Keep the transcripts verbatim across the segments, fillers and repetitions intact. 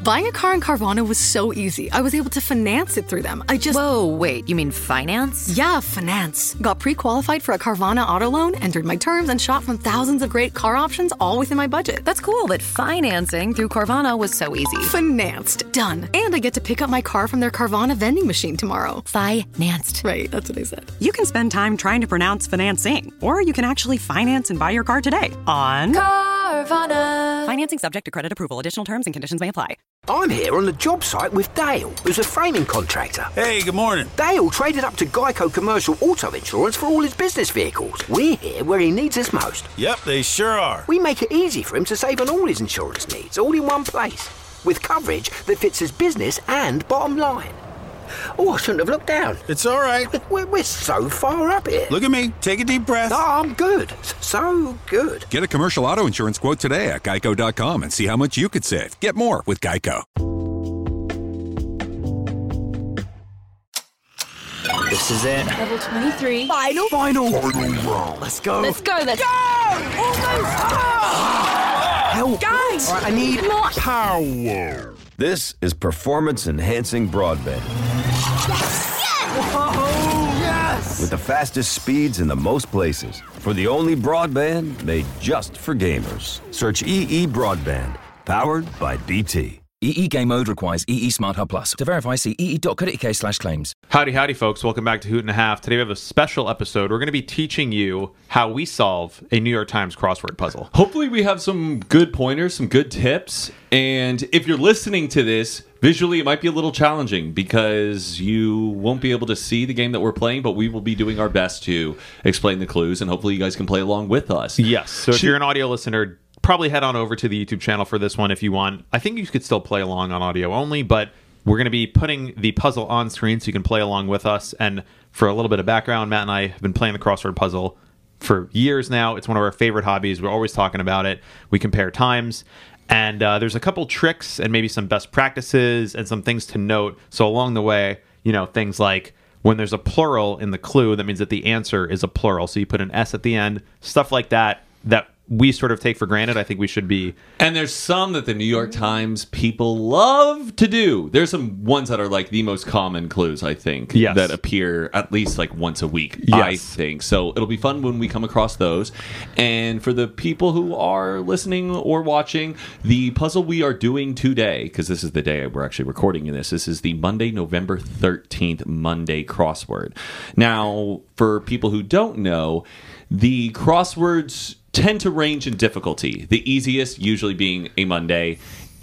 Buying a car in Carvana was so easy. I was able to finance it through them. I just... Whoa, wait, you mean finance? Yeah, finance. Got pre-qualified for a Carvana auto loan, entered my terms, and shot from thousands of great car options all within my budget. That's cool that financing through Carvana was so easy. Financed. Done. And I get to pick up my car from their Carvana vending machine tomorrow. Financed. Right, that's what I said. You can spend time trying to pronounce financing, or you can actually finance and buy your car today on Carvana. Financing subject to credit approval. Additional terms and conditions may apply. I'm here on the job site with Dale, who's a framing contractor. Hey, good morning. Dale traded up to Geico Commercial Auto Insurance for all his business vehicles. We're here where he needs us most. Yep, they sure are. We make it easy for him to save on all his insurance needs, all in one place, with coverage that fits his business and bottom line. Oh, I shouldn't have looked down. It's all right. We're, we're so far up here. Look at me. Take a deep breath. Oh, I'm good. So good. Get a commercial auto insurance quote today at geico dot com and see how much you could save. Get more with Geico. This is it. Level twenty-three. Final. Final. Final round. Let's go. Let's go. Let's go. Almost. Ah. Help. Guys. All right, I need more power. This is Performance Enhancing Broadband. Yes. Yes. Whoa, yes. With the fastest speeds in the most places. For the only broadband made just for gamers. Search E E Broadband. Powered by B T. E E Game Mode requires E E Smart Hub Plus. To verify, see ee.co.uk slash claims. Howdy, howdy, folks. Welcome back to Hoot and a Half. Today we have a special episode. We're going to be teaching you how we solve a New York Times crossword puzzle. Hopefully we have some good pointers, some good tips. And if you're listening to this, visually it might be a little challenging because you won't be able to see the game that we're playing, but we will be doing our best to explain the clues, and hopefully you guys can play along with us. Yes. So if you're an audio listener, probably head on over to the YouTube channel for this one if you want. I think you could still play along on audio only, but we're going to be putting the puzzle on screen so you can play along with us. And for a little bit of background, Matt and I have been playing the crossword puzzle for years now. It's one of our favorite hobbies. We're always talking about it. We compare times. And uh, there's a couple tricks and maybe some best practices and some things to note. So along the way, you know, things like when there's a plural in the clue, that means that the answer is a plural. So you put an S at the end, stuff like that, that we sort of take for granted. I think we should be. And there's some that the New York Times people love to do. There's some ones that are like the most common clues, I think, yes. that appear at least like once a week, yes. I think. So it'll be fun when we come across those. And for the people who are listening or watching, the puzzle we are doing today, because this is the day we're actually recording this, this is the Monday, November thirteenth Monday crossword. Now, for people who don't know, the crosswords tend to range in difficulty. The easiest usually being a Monday,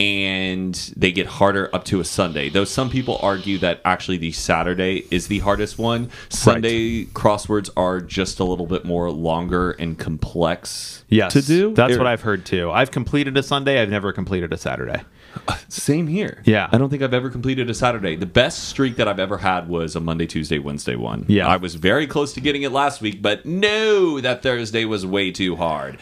and they get harder up to a Sunday. Though some people argue that actually the Saturday is the hardest one. Sunday right. crosswords are just a little bit more longer and complex yes, to do. That's what I've heard too. I've completed a Sunday. I've never completed a Saturday. Uh, same here. Yeah. I don't think I've ever completed a Saturday. The best streak that I've ever had was a Monday, Tuesday, Wednesday one. Yeah. I was very close to getting it last week, but no, that Thursday was way too hard.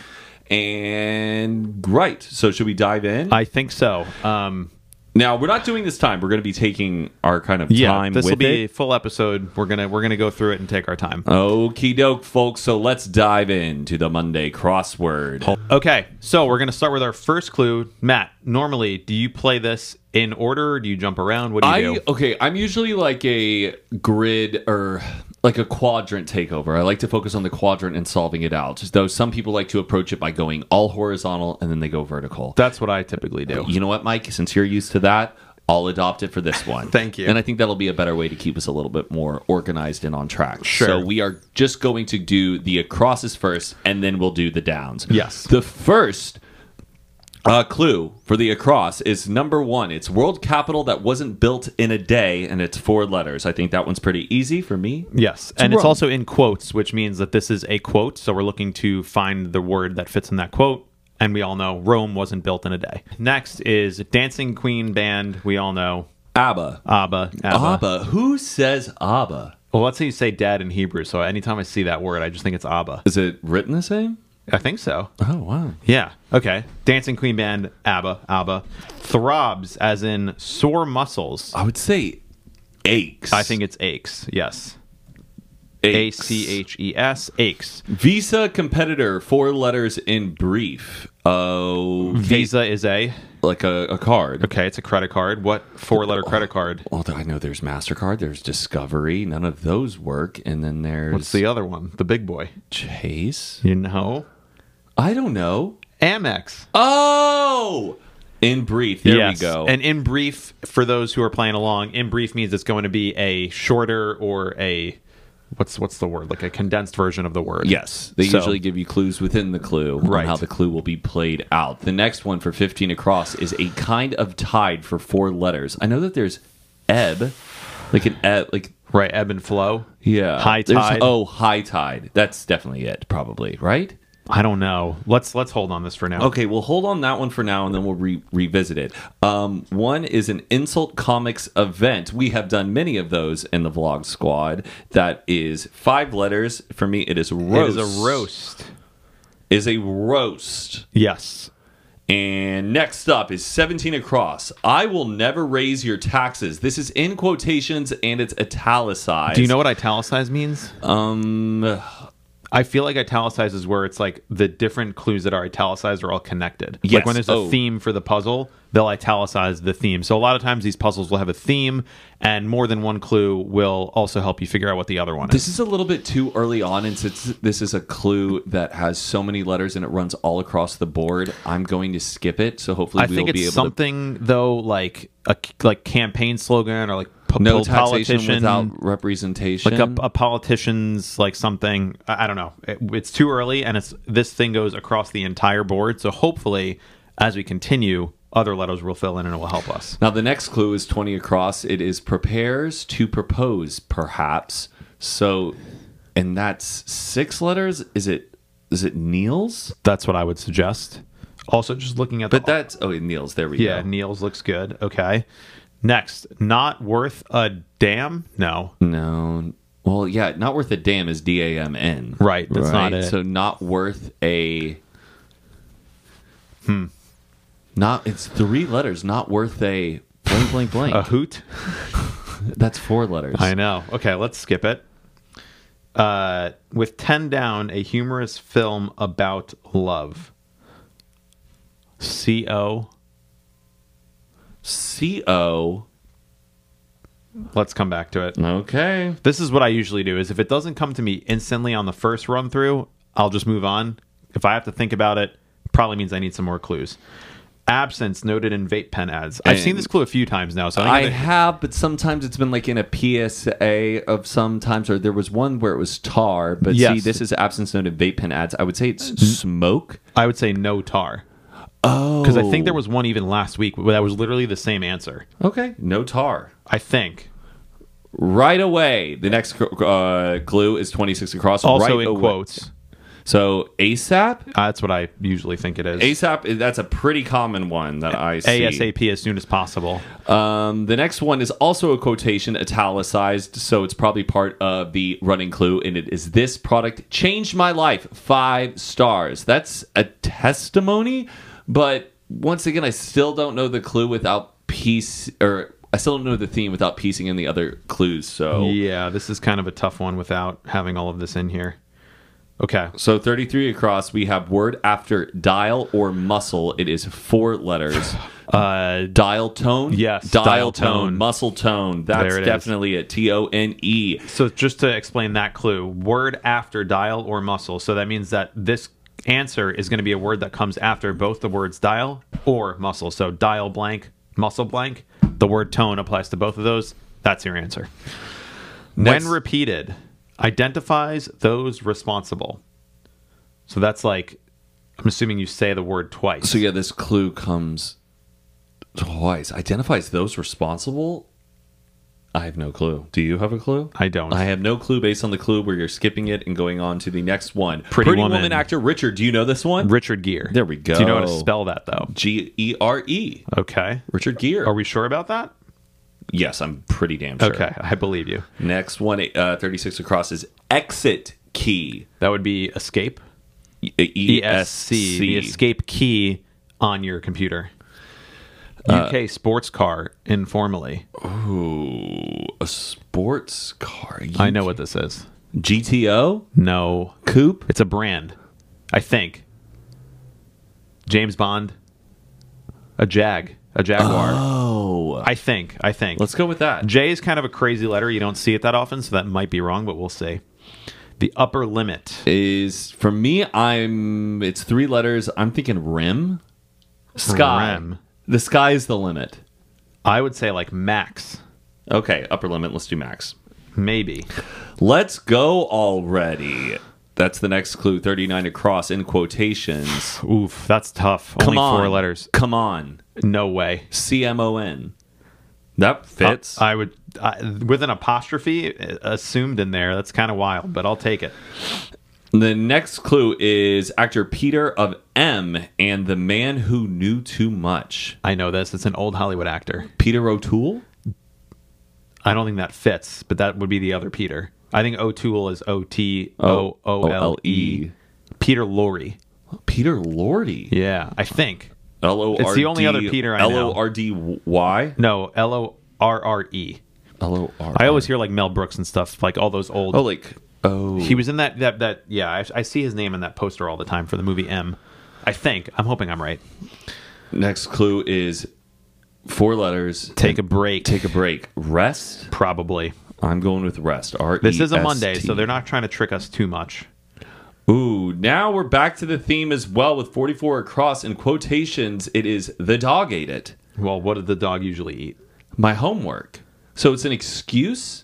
And right. So should we dive in? I think so. Um, now we're not doing this time. We're going to be taking our kind of yeah, time. This with will be it. a full episode. We're gonna we're gonna go through it and take our time. Okie doke, folks. So let's dive into the Monday crossword. Okay. So we're gonna start with our first clue. Matt, normally, do you play this in order? Or do you jump around? What do you I, do? Okay, I'm usually like a grid or like a quadrant takeover. I like to focus on the quadrant and solving it out. Though some people like to approach it by going all horizontal and then they go vertical. That's what I typically do. You know what, Mike? Since you're used to that, I'll adopt it for this one. Thank you. And I think that'll be a better way to keep us a little bit more organized and on track. Sure. So we are just going to do the acrosses first, and then we'll do the downs. Yes. The first Uh, clue for the across is number one. It's world capital that wasn't built in a day, and it's four letters. I think that one's pretty easy for me. Yes, it's and Rome. It's also in quotes, which means that this is a quote. So we're looking to find the word that fits in that quote. And we all know Rome wasn't built in a day. Next is Dancing Queen Band. We all know ABBA. ABBA. ABBA. ABBA. Who says ABBA? Well, let's say you say dad in Hebrew. So anytime I see that word, I just think it's ABBA. Is it written the same? I think so. Oh, wow. Yeah. Okay. Dancing Queen Band, ABBA, ABBA. Throbs, as in sore muscles. I would say aches. I think it's aches, yes. Aches. A C H E S, aches. Visa competitor, four letters in brief. Oh, Visa is a like a, a card. Okay, it's a credit card. What four-letter credit card? Well, I know there's MasterCard, there's Discovery. None of those work. And then there's... What's the other one? The big boy. Chase? You know? I don't know. Amex. Oh! In brief. There yes. we go. And in brief, for those who are playing along, in brief means it's going to be a shorter or a... What's what's the word? Like a condensed version of the word. Yes. They so, usually give you clues within the clue right. on how the clue will be played out. The next one for fifteen across is a kind of tide for four letters. I know that there's ebb, like an ebb, like right, ebb and flow. Yeah. High There's- tide. Oh, high tide. That's definitely it, probably, right? I don't know. Let's let's hold on this for now. Okay, we'll hold on that one for now, and then we'll re- revisit it. Um, one is an Insult Comics event. We have done many of those in the Vlog Squad. That is five letters. For me, it is roast. It is a roast. Is a roast. Yes. And next up is seventeen across. I will never raise your taxes. This is in quotations, and it's italicized. Do you know what italicized means? Um... I feel like italicized is where it's like the different clues that are italicized are all connected. Yes. Like when there's a Oh. theme for the puzzle, they'll italicize the theme. So a lot of times these puzzles will have a theme, and more than one clue will also help you figure out what the other one is. This is a little bit too early on, and since this is a clue that has so many letters and it runs all across the board, I'm going to skip it. So hopefully I we'll think be it's able something though like a like campaign slogan or like po- to no po- taxation politician without representation. like a, a politician's like something. I, I don't know. It, it's too early, and it's this thing goes across the entire board. So hopefully, as we continue, other letters will fill in and it will help us. Now the next clue is twenty across. It is prepares to propose, perhaps. So, and that's six letters. Is it? Is it Niels? That's what I would suggest. Also, just looking at the But that's oh Niels. There we yeah, go. Niels looks good. Okay. Next, not worth a damn. No, No. Well, yeah, not worth a damn is D A M N. right. That's not it. So not worth a. Hmm. Not it's three letters. Not worth a blank blank blank. A hoot. That's four letters. I know. Okay, let's skip it. Uh, with ten down, a humorous film about love. C O. C O. Let's come back to it. Okay. This is what I usually do: is if it doesn't come to me instantly on the first run through, I'll just move on. If I have to think about it, probably means I need some more clues. Absence noted in vape pen ads. I've And seen this clue a few times now. So I, I think have, but sometimes it's been like in a P S A of sometimes, or there was one where it was tar. But Yes. see, this is absence noted vape pen ads. I would say it's smoke. I would say no tar. Oh, Because I think there was one even last week that was literally the same answer. okay. No tar. I think. Right away. The next uh, clue is twenty-six across. Also right in away. quotes. So ASAP. Uh, that's what I usually think it is. ASAP. That's a pretty common one that I see. ASAP as soon as possible. Um, the next one is also a quotation, italicized, so it's probably part of the running clue, and it is this product changed my life. Five stars. That's a testimony, but once again, I still don't know the clue without piece, or I still don't know the theme without piecing in the other clues. So Yeah, this is kind of a tough one without having all of this in here. Okay. So thirty-three across, we have word after dial or muscle. It is four letters. Uh, dial tone? Yes, Dial, dial tone. tone. Muscle tone. That's There it is. definitely a T O N E. So just to explain that clue, word after dial or muscle. So that means that this answer is going to be a word that comes after both the words dial or muscle. So dial blank, muscle blank. The word tone applies to both of those. That's your answer. Next- When repeated, identifies those responsible. So that's like, I'm assuming you say the word twice. So yeah, this clue comes twice. Identifies those responsible? I have no clue. Do you have a clue? I don't. I have no clue based on the clue where you're skipping it and going on to the next one. Pretty Woman. actor Richard. Do you know this one? Richard Gere. There we go. Do you know how to spell that though? G E R E. Okay. Richard Gere. Are we sure about that? Yes, I'm pretty damn sure. Okay, I believe you. Next one, uh, thirty-six across is exit key. That would be escape. E E S S C. C, the escape key on your computer. U K sports car, informally. Ooh, a sports car. I know what this is. G T O? No. Coupe? It's a brand, I think. James Bond. A Jag. A Jaguar. Oh. I think. I think. Let's go with that. J is kind of a crazy letter. You don't see it that often, so that might be wrong, but we'll see. The upper limit is, for me, I'm. It's three letters. I'm thinking rim. Sky. Rim. The sky is the limit. I would say like max. Okay, upper limit. Let's do max. Maybe. Let's go already. That's the next clue. thirty-nine across in quotations. Oof, that's tough. Come Only on. four letters. Come on. No way. C M O N. That fits. Uh, I would, I, with an apostrophe assumed in there. That's kind of wild, but I'll take it. The next clue is actor Peter of M and the Man Who Knew Too Much. I know this. It's an old Hollywood actor. Peter O'Toole? I don't think that fits, but that would be the other Peter. I think O'Toole is O T O O L E. Peter Lorre. Peter Lorre? Yeah, I think. L O R D. It's the only other Peter I know. L O R D Y? No, L O R R E. L O R R. I always hear like Mel Brooks and stuff, like all those old. Oh, like, oh. He was in that, that, that yeah, I, I see his name in that poster all the time for the movie M. I think. I'm hoping I'm right. Next clue is four letters. Take a break. Take a break. Rest? Probably. I'm going with rest. R E S T. This is a Monday, so they're not trying to trick us too much. Ooh, now we're back to the theme as well with forty-four across. In quotations, it is the dog ate it. Well, what did the dog usually eat? My homework. So it's an excuse?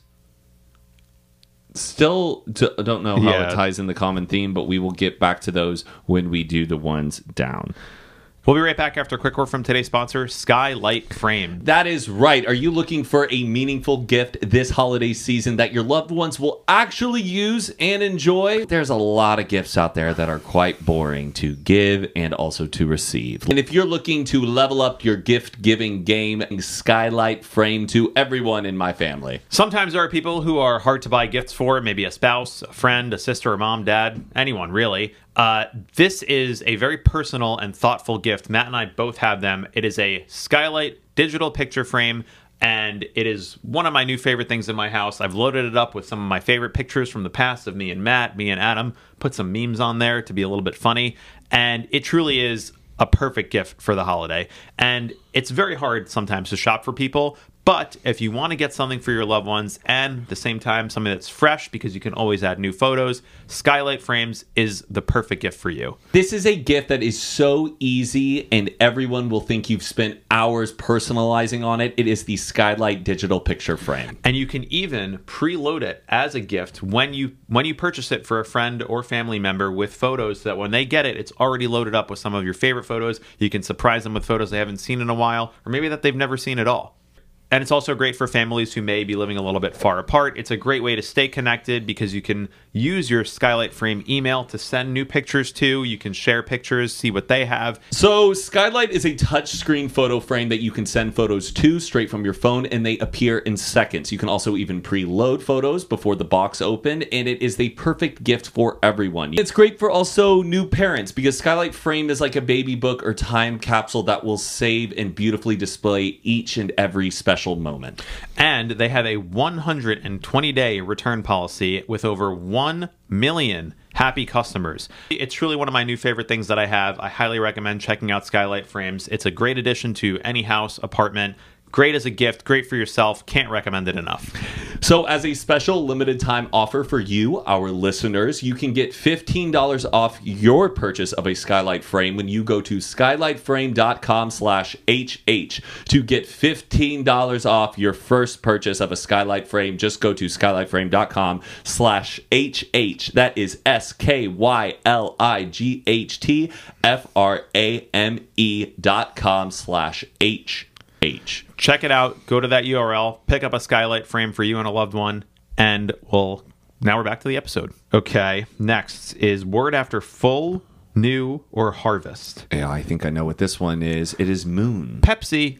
Still d- don't know how Yeah. it ties in the common theme, but we will get back to those when we do the ones down. We'll be right back after a quick word from today's sponsor, Skylight Frame. That is right. Are you looking for a meaningful gift this holiday season that your loved ones will actually use and enjoy? There's a lot of gifts out there that are quite boring to give and also to receive. And if you're looking to level up your gift-giving game, Skylight Frame to everyone in my family. Sometimes there are people who are hard to buy gifts for, maybe a spouse, a friend, a sister, a mom, dad, anyone really. Uh, this is a very personal and thoughtful gift. Matt and I both have them. It is a Skylight digital picture frame, and it is one of my new favorite things in my house. I've loaded it up with some of my favorite pictures from the past of me and Matt, me and Adam, put some memes on there to be a little bit funny, and it truly is a perfect gift for the holiday. And it's very hard sometimes to shop for people, but if you want to get something for your loved ones and at the same time something that's fresh because you can always add new photos, Skylight Frames is the perfect gift for you. This is a gift that is so easy and everyone will think you've spent hours personalizing on it. It is the Skylight digital picture frame. And you can even preload it as a gift when you when you purchase it for a friend or family member with photos so that when they get it, it's already loaded up with some of your favorite photos. You can surprise them with photos they haven't seen in a while, or maybe that they've never seen at all. And it's also great for families who may be living a little bit far apart. It's a great way to stay connected because you can use your Skylight Frame email to send new pictures to. You can share pictures, see what they have. So Skylight is a touchscreen photo frame that you can send photos to straight from your phone, and they appear in seconds. You can also even preload photos before the box opened, and it is the perfect gift for everyone. It's great for also new parents because Skylight Frame is like a baby book or time capsule that will save and beautifully display each and every special moment. And they have a one hundred twenty day return policy with over one million happy customers. It's truly one of my new favorite things that I have. I highly recommend checking out Skylight Frames. It's a great addition to any house, apartment. Great as a gift, great for yourself. Can't recommend it enough. So as a special limited time offer for you, our listeners, you can get fifteen dollars off your purchase of a Skylight Frame when you go to skylightframe.com slash HH. To get fifteen dollars off your first purchase of a Skylight Frame, just go to skylightframe.com slash HH. That is S K Y L I G H T F R A M E dot com slash H H. Check it out. Go to that U R L. Pick up a Skylight Frame for you and a loved one. And we'll now we're back to the episode. Okay. Next is word after full, new, or harvest. Yeah, I think I know what this one is. It is moon. Pepsi.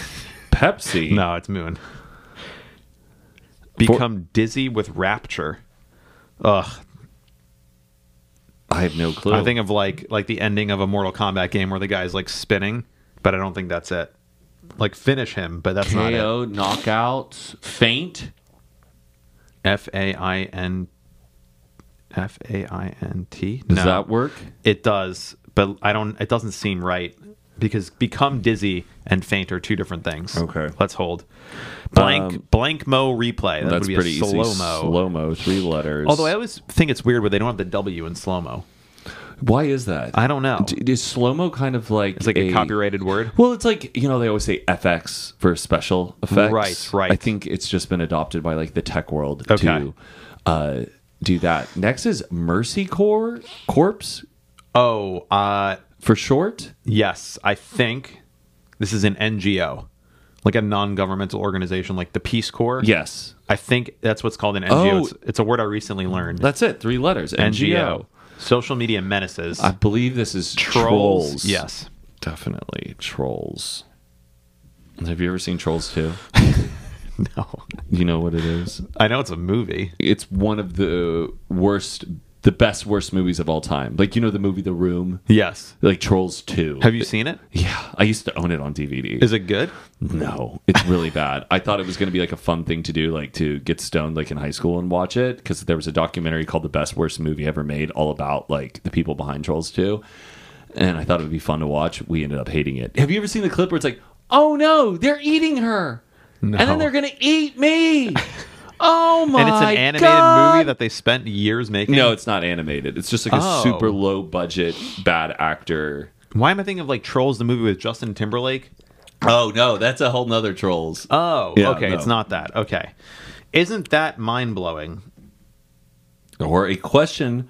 Pepsi? No, it's moon. Become For- dizzy with rapture. Ugh. I have no clue. I think of like like the ending of a Mortal Kombat game where the guy's like spinning, but I don't think that's it. Like finish him, but that's not K O, it. knockout, faint. F A I N F A I N T. Does no, that work? It does, but I don't. It doesn't seem right because become dizzy and faint are two different things. Okay, let's hold. Blank Um, blank mo replay. That that's would be pretty a easy. slow mo. Slow mo, three letters. Although I always think it's weird where they don't have the W in slow mo. Why is that? I don't know. D- Is slow mo kind of like It's like a, copyrighted word. Well, it's like, you know, they always say F X for special effects. Right, right. I think it's just been adopted by like the tech world Okay. to uh, do that. Next is Mercy Corps Corpse Oh, uh, for short. yes, I think this is an N G O, like a non-governmental organization, like the Peace Corps. Yes, I think that's what's called an N G O. Oh. It's, it's a word I recently learned. that's it. Three letters. N G O. Social media menaces. I believe this is Trolls. Trolls. Yes. Definitely Trolls. Have you ever seen Trolls two? No. You know what it is? I know it's a movie. It's one of the worst, the best worst movies of all time. Like, you know the movie The Room? Yes. Like Trolls two. Have you seen it? Yeah. I used to own it on D V D. Is it good? No, it's really bad. I thought it was going to be like a fun thing to do, like to get stoned like in high school and watch it, because there was a documentary called The Best Worst Movie Ever Made, all about like the people behind Trolls two. And I thought it would be fun to watch. We ended up hating it. Have you ever seen the clip where it's like, oh no, they're eating her. No. And then they're going to eat me. Oh my god. And it's an animated God. movie that they spent years making? No, it's not animated. It's just like a Oh. super low budget, bad actor. Why am I thinking of like Trolls, the movie with Justin Timberlake? Oh no, that's a whole nother Trolls. Oh, Yeah, okay. no. It's not that. Okay. Isn't that mind-blowing? Or a question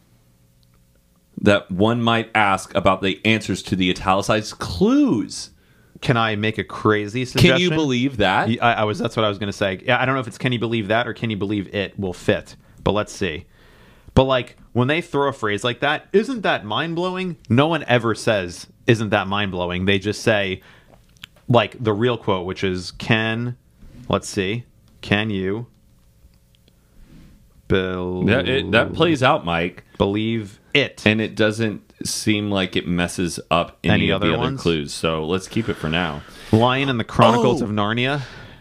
that one might ask about the answers to the italicized clues. Can I make a crazy suggestion? Can you believe that? I, I was. That's what I was going to say. Yeah, I don't know if it's can you believe that or can you believe it will fit. But let's see. But like when they throw a phrase like that, isn't that mind blowing? No one ever says, "Isn't that mind blowing?" They just say, like the real quote, which is, "Can." Let's see. Can you? Bel- That, it, that plays out, Mike. Believe it. And it doesn't seem like it messes up any, Any of other the other ones? clues. So let's keep it for now. Lion and the Chronicles Oh. of Narnia.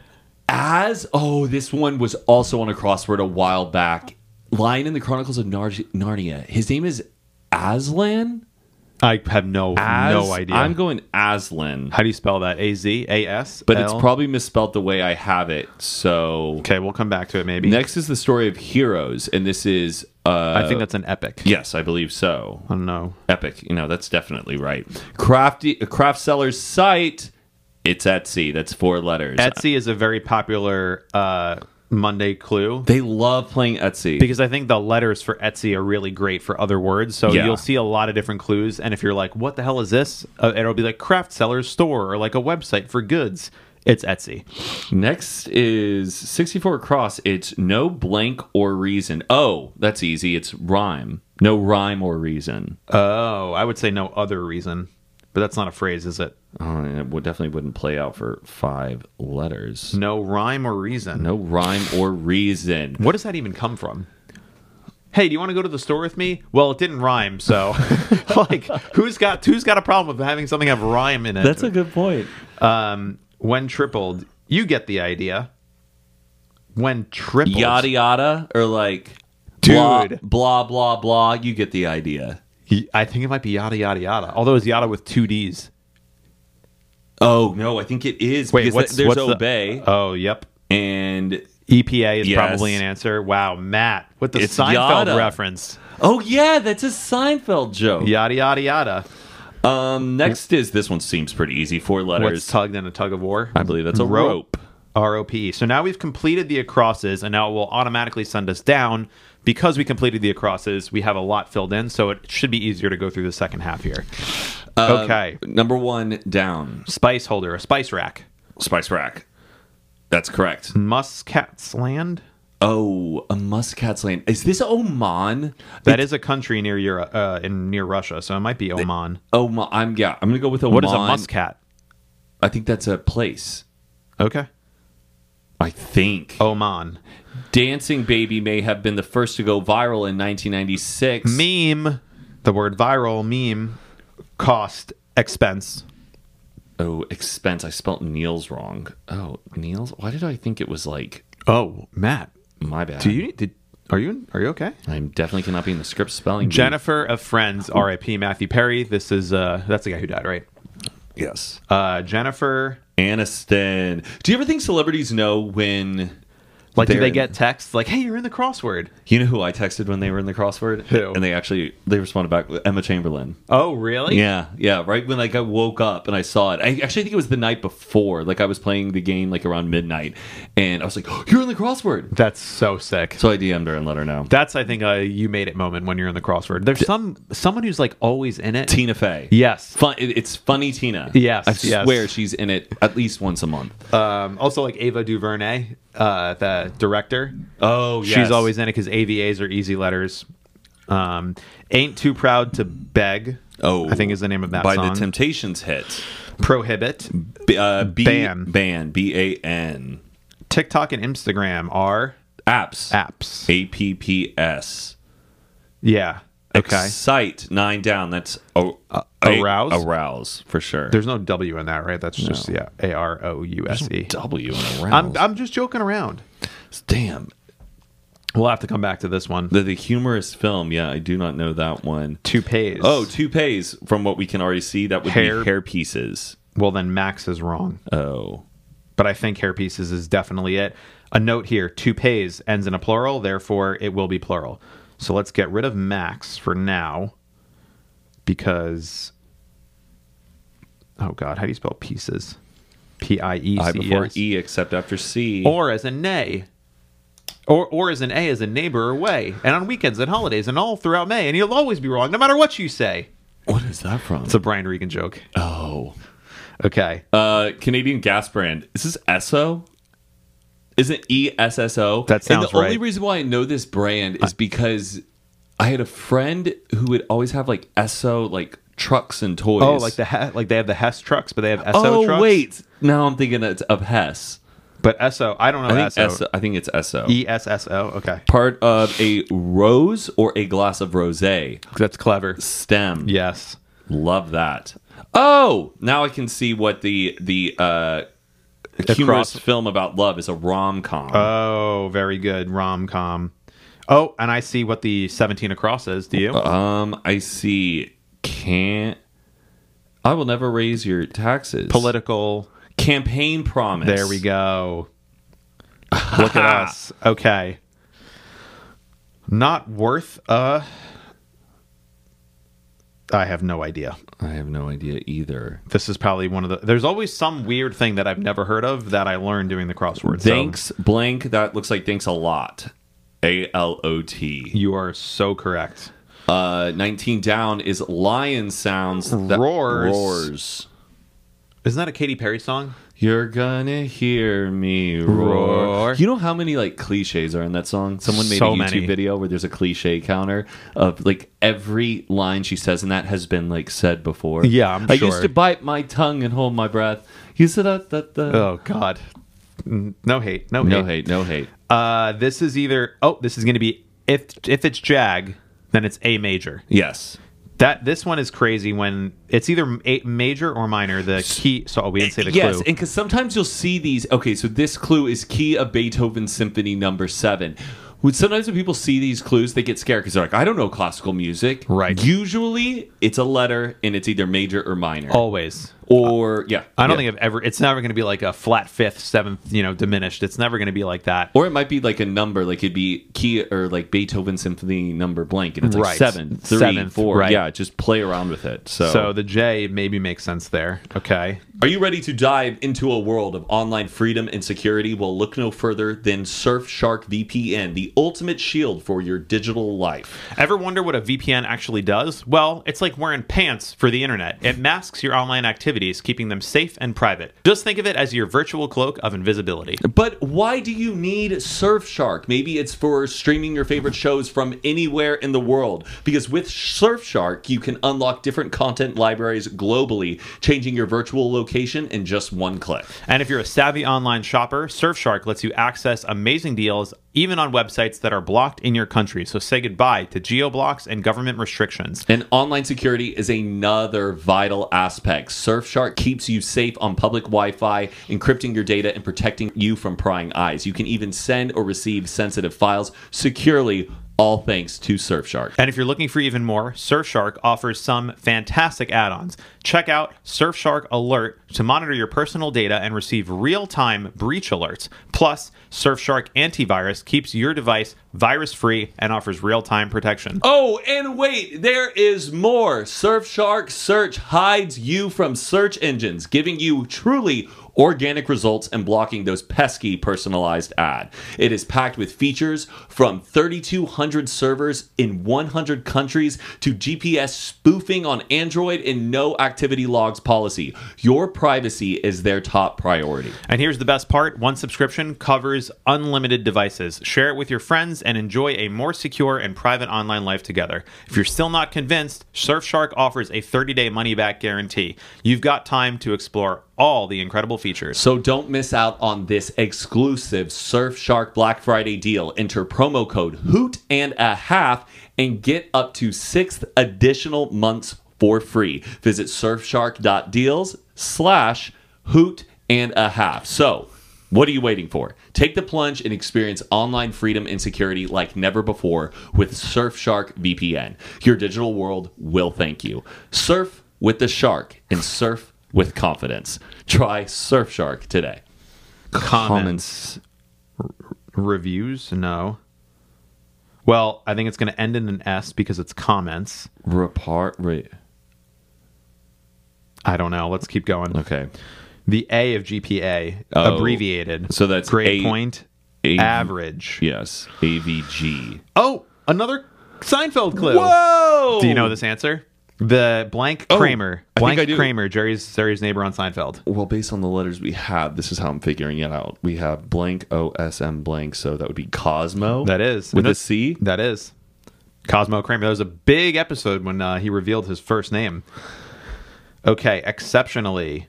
As oh, this one was also on a crossword a while back. Lion in the Chronicles of Nar- Narnia. His name is Aslan. I have no Az- no idea. I'm going Aslan, How do you spell that? A Z A S. but it's probably misspelled the way I have it. So Okay, we'll come back to it maybe. next is the story of heroes, and this is uh, I think that's an epic. yes, I believe so. I don't know. Epic, you know that's definitely right. Crafty craft seller's site. It's Etsy. That's four letters. Etsy is a very popular uh, Monday clue They love playing Etsy. because I think the letters for Etsy are really great for other words. So Yeah. you'll see a lot of different clues, and if you're like, "What the hell is this?" Uh, it'll be like craft seller's store or like a website for goods. It's Etsy. Next is sixty-four across. It's no blank or reason. Oh, that's easy. It's rhyme. No rhyme or reason. Oh, I would say no other reason, but that's not a phrase, is it? Oh, and it would definitely wouldn't play out for five letters. No rhyme or reason. No rhyme or reason. What does that even come from? Hey, do you want to go to the store with me? Well, it didn't rhyme, so like, who's got who's got a problem with having something have rhyme in it? That's a good point. Um, when tripled, you get the idea. When tripled, Yada yada, or like, Dude. blah blah blah blah. You get the idea. He- I think it might be yada yada yada. Although it's yada with two D's. Oh no, I think it is. Wait, because what's th- there's what's the- obey Oh, yep. and E P A is Yes. probably an answer. Wow, Matt with the It's Seinfeld yada. reference. oh yeah, that's a Seinfeld joke. Yada yada yada. Um, next is this one seems pretty easy. Four letters. What's tugged in a tug of war? I believe that's a rope. R O P E. So now we've completed the acrosses, and now it will automatically send us down. Because we completed the acrosses, we have a lot filled in, so it should be easier to go through the second half here. Uh, Okay. Number one down. Spice holder, a spice rack. Spice rack. That's correct. Muscat's Land? Oh, a Muscat's Land. Is this Oman? That is a country near Europe, uh, in near Russia, so it might be Oman. Oh, my, I'm yeah. I'm gonna go with Oman. What is a muscat? I think that's a place. Okay. I think. Oman. Dancing Baby may have been the first to go viral in nineteen ninety-six. Meme. The word viral, meme, cost, expense. Oh, expense. I spelt Niels wrong. Oh, Niels? Why did I think it was like Oh, Matt. my bad? Do you did Are you are you okay? I definitely cannot be in the script spelling. bee. Jennifer of Friends, R I P Matthew Perry. This is uh that's the guy who died, right? Yes. Uh, Jennifer Aniston. Do you ever think celebrities know when? Like, do they're they in- get texts like, "Hey, you're in the crossword"? You know who I texted when they were in the crossword? Who? And they actually they responded back with Emma Chamberlain. Oh, really? Yeah, yeah. Right when like I woke up and I saw it. I actually think it was the night before. Like I was playing the game like around midnight, and I was like, oh, "You're in the crossword." That's so sick. So I D M'd her and let her know. That's I think a you made it moment when you're in the crossword. There's some someone who's like always in it. Tina Fey. Yes. Fun. it- It's funny Tina. Yes, I yes. swear she's in it at least once a month. Um, also like Ava DuVernay, uh, the director. Oh, yes. She's always in it because A V As are easy letters. Um, Ain't Too Proud to Beg. Oh, I think is the name of that by song. the Temptations hit. Prohibit. B, uh, B, Ban. Ban. B A N. TikTok and Instagram are Apps. apps. A P P S. Yeah. Okay. Excite. Nine down. That's o- Uh, a- arouse? Arouse, for sure. There's no W in that, right? That's just, yeah, A R O U S E. W in arouse. I'm, I'm just joking around. Damn. We'll have to come back to this one. The, the humorous film. Yeah, I do not know that one. Toupees. Oh, toupees. From what we can already see, that would Hair- be hair pieces. Well, then Max is wrong. Oh. But I think hair pieces is definitely it. A note here, toupees ends in a plural, therefore it will be plural. So let's get rid of Max for now because, oh God, how do you spell pieces? P I E I C E before S. E except after C. Or as a nay. Or, or as an A as a neighbor away. And on weekends and holidays and all throughout May. And you'll always be wrong no matter what you say. What is that from? It's a Brian Regan joke. Oh. Okay. Uh, Canadian gas brand. Is this Esso? Isn't E S S O? That sounds And the only right. reason why I know this brand is because I had a friend who would always have like Esso like trucks and toys. Oh, like the He- like they have the Hess trucks, but they have Esso oh, trucks. wait. Now I'm thinking it's of Hess. But Esso, I don't know I think Esso. Esso. I think it's Esso. E S S O. Okay. Part of a rose or a glass of rosé. That's clever. Stem. Yes. Love that. Oh, now I can see what the the uh, humorous cross- film about love is. A rom com. Oh, very good. Rom com. Oh, and I see what the seventeen across is. Do you? Um, I see. Can't. I will never raise your taxes. Political campaign promise. There we go. Look at us. Okay. Not worth uh I have no idea. I have no idea either. This is probably one of the there's always some weird thing that I've never heard of that I learned doing the crossword. Thanks, So blank. That looks like thanks a lot. A L O T. you are so correct. Uh, nineteen down is lion sounds that Roars. roars. Isn't that a Katy Perry song? You're gonna hear me roar. Roar. You know how many like cliches are in that song? Someone made So a YouTube many. video where there's a cliche counter of like every line she says in that has been like said before. Yeah, I'm I sure. used to bite my tongue and hold my breath. You said that that that. Oh God. N- No hate. No hate. No hate, no hate. Uh this is either oh, this is gonna be if if it's Jag, then it's A major. Yes. That this one is crazy when it's either a major or minor. The key. So oh, we didn't say the Yes, clue. and because sometimes you'll see these. Okay, so this clue is key of Beethoven Symphony Number Seven. When sometimes when people see these clues, they get scared because they're like, "I don't know classical music." Right. Usually, it's a letter and it's either major or minor. Always. Or yeah, I don't yeah. think I've ever. It's never going to be like a flat fifth, seventh. You know, diminished. It's never going to be like that. Or it might be like a number, like it'd be key or like Beethoven Symphony Number blank, and it's like Right. seven, three, Seventh, four. right. Yeah, just play around with it. So, So the J maybe makes sense there. Okay. are you ready to dive into a world of online freedom and security? Well, look no further than Surfshark V P N, the ultimate shield for your digital life. Ever wonder what a V P N actually does? Well, it's like wearing pants for the internet. It masks your online activities, keeping them safe and private. Just think of it as your virtual cloak of invisibility. But why do you need Surfshark? Maybe it's for streaming your favorite shows from anywhere in the world. Because with Surfshark, you can unlock different content libraries globally, changing your virtual location in just one click. And if you're a savvy online shopper, Surfshark lets you access amazing deals even on websites that are blocked in your country. So say goodbye to geo-blocks and government restrictions. And online security is another vital aspect. Surfshark keeps you safe on public Wi-Fi, encrypting your data and protecting you from prying eyes. You can even send or receive sensitive files securely, all thanks to Surfshark. And if you're looking for even more, Surfshark offers some fantastic add-ons. Check out Surfshark Alert to monitor your personal data and receive real-time breach alerts. Plus, Surfshark Antivirus keeps your device virus-free and offers real-time protection. Oh, and wait, there is more. Surfshark Search hides you from search engines, giving you truly organic results and blocking those pesky personalized ads. It is packed with features from thirty-two hundred servers in one hundred countries to G P S spoofing on Android and no activity logs policy. Your privacy is their top priority. And here's the best part. One subscription covers unlimited devices. Share it with your friends and enjoy a more secure and private online life together. If you're still not convinced, Surfshark offers a thirty-day money-back guarantee. You've got time to explore all the incredible features. So don't miss out on this exclusive Surfshark Black Friday deal. Enter promo code Hoot and a Half and get up to six additional months for free. Visit surfshark.deals slash Hoot and a Half. So what are you waiting for? Take the plunge and experience online freedom and security like never before with Surfshark V P N. Your digital world will thank you. Surf with the shark and surf with confidence. Try Surfshark today. Comments. R- reviews? No. Well, I think it's going to end in an S because it's comments. Repart. Right. I don't know. Let's keep going. Okay. The A of G P A, oh, abbreviated. So that's grade a, point a, average. Yes. A V G. Oh, another Seinfeld clue. Whoa! Do you know this answer? The blank Oh, Kramer. I Blank think I do. Kramer, Jerry's Jerry's neighbor on Seinfeld. Well, based on the letters we have, this is how I'm figuring it out. We have blank O S M blank, so that would be Cosmo. That is. With And a this- C? That is. Cosmo Kramer. That was a big episode when uh, he revealed his first name. Okay, exceptionally.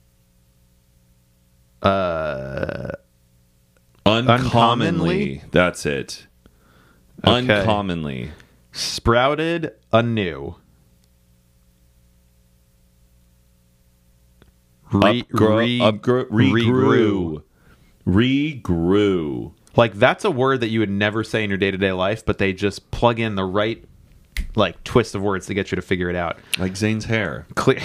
Uh, Uncommonly. uncommonly? That's it. Okay. Uncommonly. Sprouted anew. Re, Upgro- re- upgro- regrew. Regrew. Like, that's a word that you would never say in your day-to-day life, but they just plug in the right, like, twist of words to get you to figure it out. Like Zane's hair. Clear,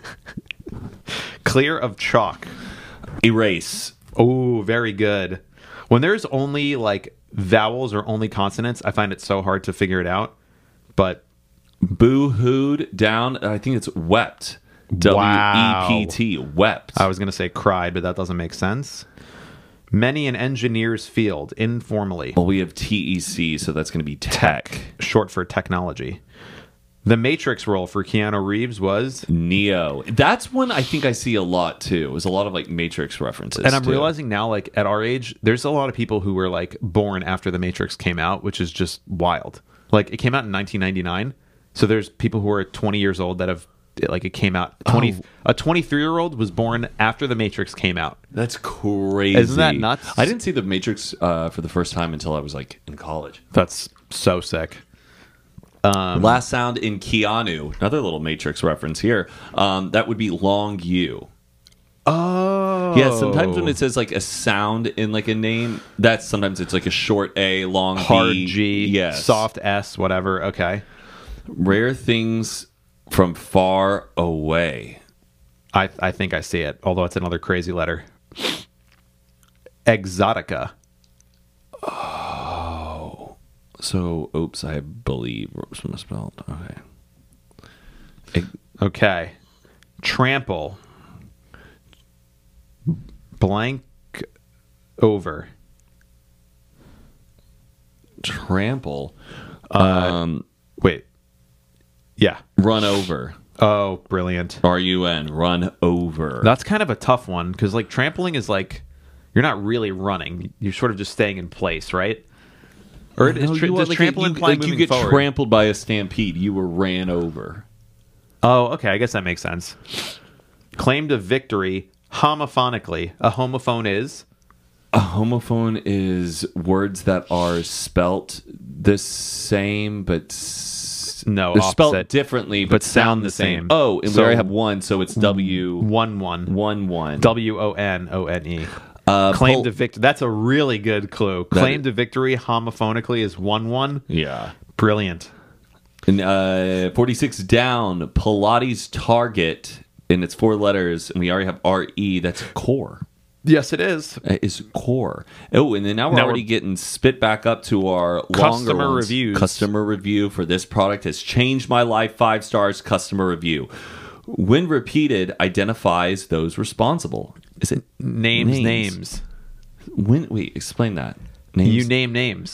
clear of chalk. Erase. Oh, very good. When there's only, like, vowels or only consonants, I find it so hard to figure it out. But Boo-hooed down. I think it's wept. W E P T. Wept. I was going to say cried, but that doesn't make sense. Many an engineer's field, informally. Well, we have T E C, so that's going to be tech. Short for technology. The Matrix role for Keanu Reeves was Neo. That's one I think I see a lot too. It was a lot of like Matrix references. And I'm too. realizing now, like, at our age, there's a lot of people who were, like, born after The Matrix came out, which is just wild. Like, it came out in nineteen ninety-nine. So there's people who are twenty years old that have, like, it came out. twenty Oh. A twenty-three-year-old was born after The Matrix came out. That's crazy. Isn't that nuts? I didn't see The Matrix uh, for the first time until I was like in college. That's so sick. Um, Last sound in Keanu. Another little Matrix reference here. Um, that would be long U. Oh. Yeah, sometimes when it says like a sound in like a name, that's sometimes it's like a short A, long hard B. G, yes. soft S, whatever. Okay. Rare things from far away. I I think I see it, although it's another crazy letter. Exotica. Oh. So, oops, I believe was misspelled. Okay. Eg- Okay. Trample. Blank over. Trample. Uh, Um, wait. Yeah. run over. Oh, brilliant. R U N. Run over. That's kind of a tough one because, like, trampling is like you're not really running; you're sort of just staying in place, right? Or it, No, is tra- you does want, like, trample you, imply like moving you get forward? trampled by a stampede. You were ran over. Oh, okay. I guess that makes sense. Claimed a victory homophonically. A homophone is A homophone is words that are spelt the same, but s- No, they're spelled opposite. differently, but, But sound sound the the same. same. Oh, and we So- already have one, so it's W One one. one one. W O N O N E. Uh, Claim pol- to victory. That's a really good clue. Claim to victory homophonically is one one. Yeah. Brilliant. And, uh, forty-six down, Pilates target, and it's four letters, and we already have R E. That's core. Yes, it is. Uh, Is core. Oh, and then now we're Now already we're- getting spit back up to our longer Customer ones. reviews. Customer review for this product has changed my life. Five stars. Customer review. When repeated, identifies those responsible. Is it Names, names. When? Wait, explain that. Names. You name names.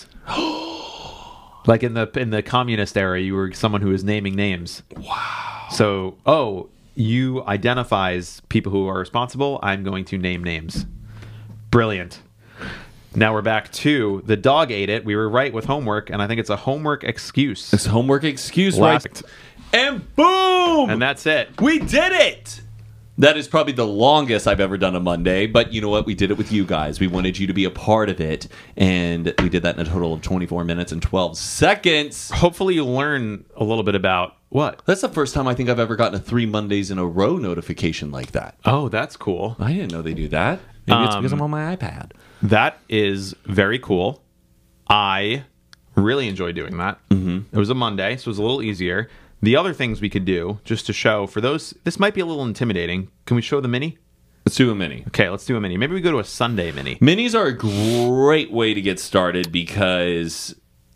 Like in the in the communist era, you were someone who was naming names. Wow. So, oh, you identifies people who are responsible. I'm going to name names. Brilliant. Now we're back to the dog ate it. We were right with homework, and I think it's a homework excuse. It's homework excuse, Last- right? And boom! And that's it. We did it! That is probably the longest I've ever done a Monday, but you know what? We did it with you guys. We wanted you to be a part of it, and we did that in a total of twenty-four minutes and twelve seconds. Hopefully you learn a little bit about what? That's the first time I think I've ever gotten a three Mondays in a row notification like that. Oh, that's cool. I didn't know they do that. Maybe it's Um, because I'm on my iPad. That is very cool. I really enjoy doing that. Mm-hmm. It was a Monday, so it was a little easier. The other things we could do, just to show, for those, this might be a little intimidating. Can we show the mini? Let's do a mini. Okay, let's do a mini. Maybe we go to a Sunday mini. Minis are a great way to get started because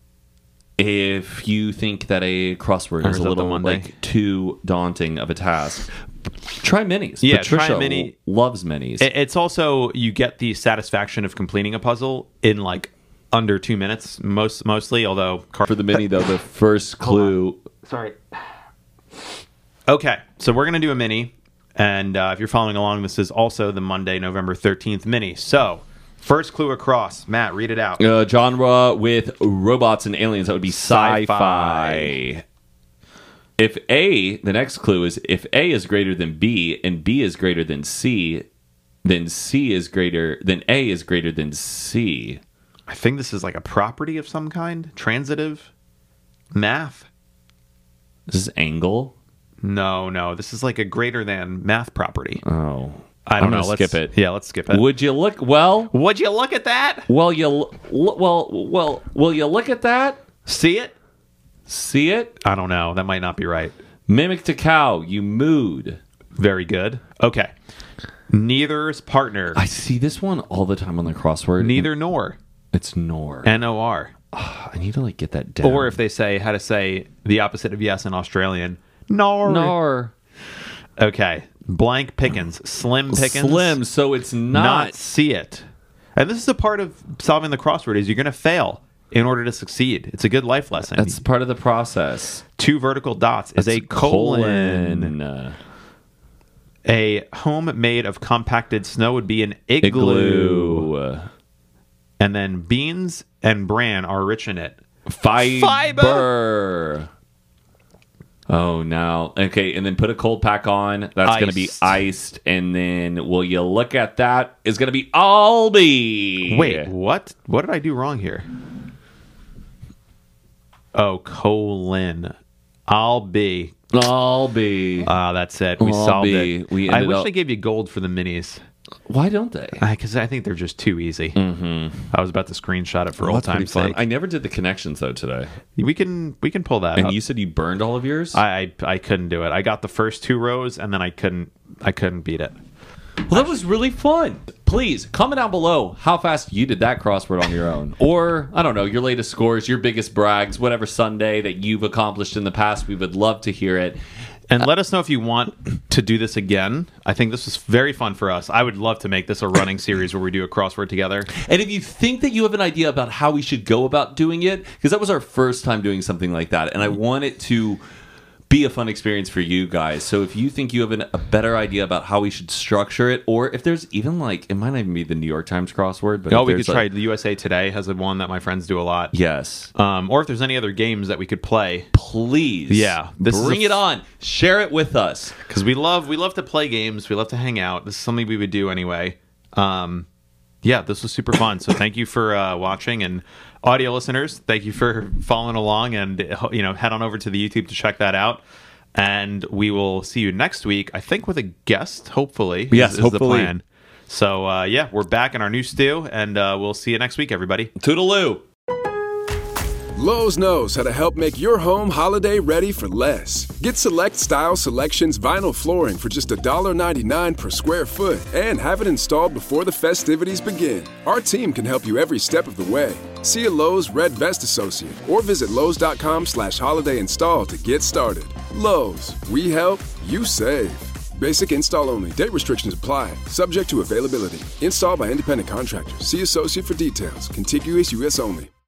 if you think that a crossword Or is is a that little the Monday? like too daunting of a task, try minis. Yeah, Patricia try a mini. loves minis. It- It's also, you get the satisfaction of completing a puzzle in like under two minutes, most mostly, although... Car- For the mini, though, the first clue... Sorry. Okay, so we're going to do a mini. And uh, if you're following along, this is also the Monday, November thirteenth mini. So, first clue across. Matt, read it out. Uh, genre with robots and aliens, that would be sci-fi. Sci-fi. If A, the next clue is if A is greater than B and B is greater than C, then C is greater, then A is greater than C. I think this is like a property of some kind. Transitive. Math. This is angle. No, no. This is like a greater than math property. Oh. I don't I'm know. gonna Let's skip it. Yeah, let's skip it. Would you look, well... Would you look at that? Well, you, l- well, well, will you look at that? See it? See it? I don't know. That might not be right. Mimic to cow, you mood. Very good. Okay. Neither's partner. I see this one all the time on the crossword. Neither nor. It's nor. N O R. Oh, I need to like get that down. Or if they say how to say the opposite of yes in Australian. Nor. nor. Okay. Blank Pickens. Slim Pickens. Slim, so it's not... Not see it. And this is a part of solving the crossword is you're going to fail in order to succeed. It's a good life lesson. That's part of the process. Two vertical dots is That's a colon. colon. A home made of compacted snow would be an igloo. Igloo. And then beans and bran are rich in it. Fiber. Fiber. Oh, now. Okay, and then put a cold pack on. That's going to be Iced. iced. And then will you look at that? It's going to be Albi. Wait, what? What did I do wrong here? Oh, colon. I'll be. Albi. Ah, that's it. We I'll solved be. it. We I ended wish up- they gave you gold for the minis. Why don't they? Because I think they're just too easy. Mm-hmm. I was about to screenshot it for Well, old that's pretty time's fun. sake. I never did the connections, though, today. We can we can pull that And up. you said you burned all of yours? I, I I couldn't do it. I got the first two rows and then I couldn't I couldn't beat it. Well, that was really fun. Please comment down below how fast you did that crossword on your own. Or, I don't know, your latest scores, your biggest brags, whatever Sunday that you've accomplished in the past. We would love to hear it. And let us know if you want to do this again. I think this was very fun for us. I would love to make this a running series where we do a crossword together. And if you think that you have an idea about how we should go about doing it, because that was our first time doing something like that, and I want it to be a fun experience for you guys. So if you think you have an, a better idea about how we should structure it, or if there's even like, it might not even be the New York Times crossword, but Oh, if we could there's, try. like, The U S A Today has a one that my friends do a lot. Yes. Um, or if there's any other games that we could play, Please. Yeah, this is Bring a- it on. Share it with us. because we love we love to play games. We love to hang out. This is something we would do anyway. Um, Yeah, this was super fun. So thank you for uh, watching, and audio listeners, thank you for following along, and you know, head on over to the YouTube to check that out. And we will see you next week, I think, with a guest, hopefully. Yes, is, is hopefully. the plan. So, uh, yeah, we're back in our new stew, and uh, we'll see you next week, everybody. Toodaloo. Lowe's knows how to help make your home holiday ready for less. Get Select Style Selections vinyl flooring for just one dollar ninety-nine per square foot and have it installed before the festivities begin. Our team can help you every step of the way. See a Lowe's Red Vest associate or visit Lowe's.com slash holiday install to get started. Lowe's, we help, you save. Basic install only. Date restrictions apply. Subject to availability. Installed by independent contractors. See associate for details. Contiguous U S only.